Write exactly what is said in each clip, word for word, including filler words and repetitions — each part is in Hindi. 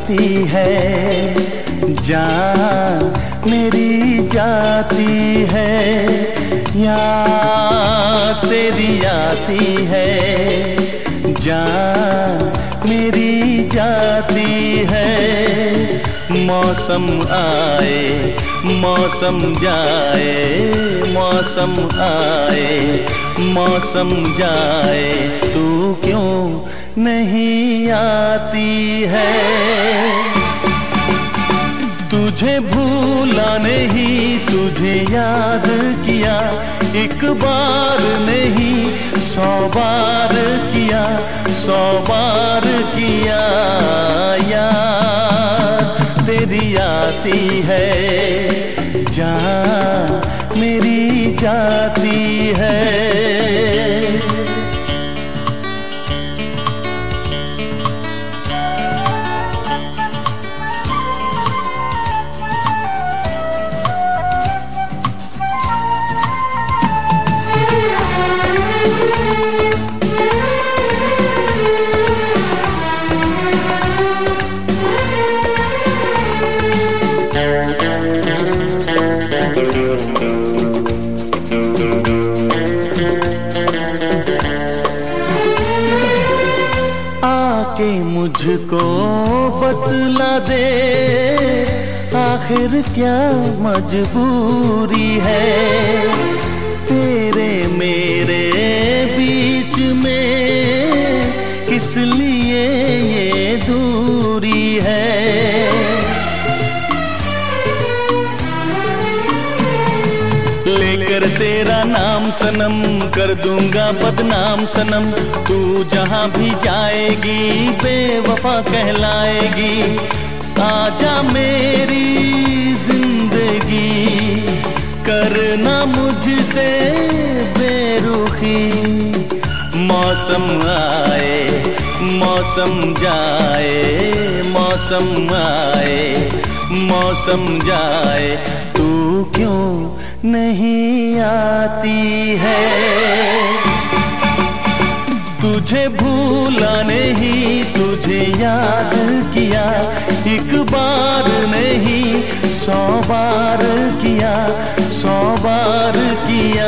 आती है, जान मेरी जाती है, याद तेरी आती है, जान मेरी जाती है। मौसम आए मौसम जाए, मौसम आए मौसम जाए, तू क्यों नहीं आती है। तुझे भूला नहीं, तुझे याद किया, एक बार नहीं सौ बार किया, सौ बार किया, याद तेरी आती है, जान मेरी जाती है। आके मुझको बतला दे, आखिर क्या मजबूरी है, तेरे मेरे बीच में किस लिए ये दूरी है। लेकर तेरा नाम सनम कर दूंगा बदनाम सनम, तू जहां भी जाएगी बेवफा कहलाएगी। आजा मेरी जिंदगी, करना मुझसे बेरुखी। मौसम आए मौसम जाए, मौसम आए मौसम जाए, तू क्यों नहीं आती है। तुझे भूला नहीं, तुझे याद किया, एक बार नहीं सौ बार किया, सौ बार किया,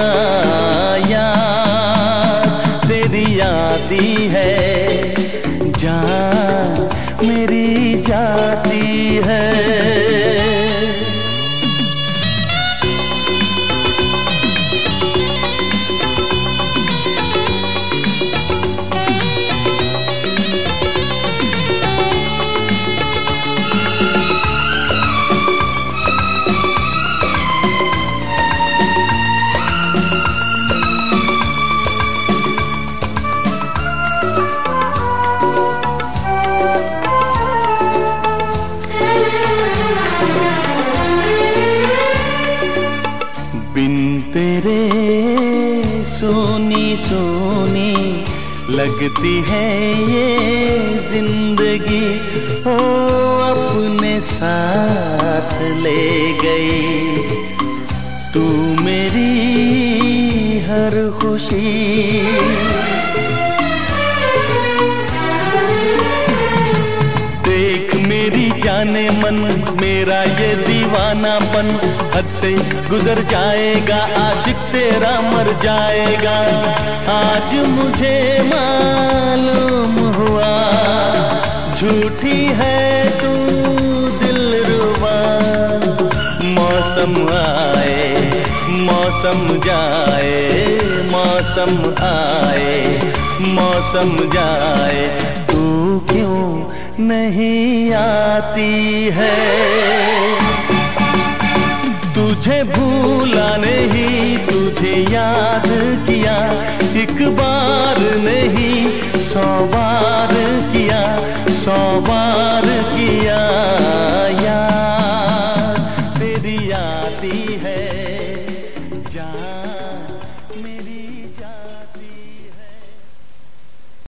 याद तेरी आती है, जान मेरी जाती है। बिन तेरे सोनी सोनी लगती है ये जिंदगी, ओ अपने साथ ले गई तू मेरी हर खुशी। देख मेरी जाने मन, मेरा ये दीवानापन हद से गुजर जाएगा, आशिक तेरा मर जाएगा। आज मुझे मालूम हुआ झूठी है तू दिलरुबा। मौसम आए मौसम जाए, मौसम आए मौसम जाए, तू क्यों नहीं आती है। तुझे भूला नहीं, तुझे याद किया, एक बार नहीं सौ बार किया, सौ बार किया, याद तेरी आती है।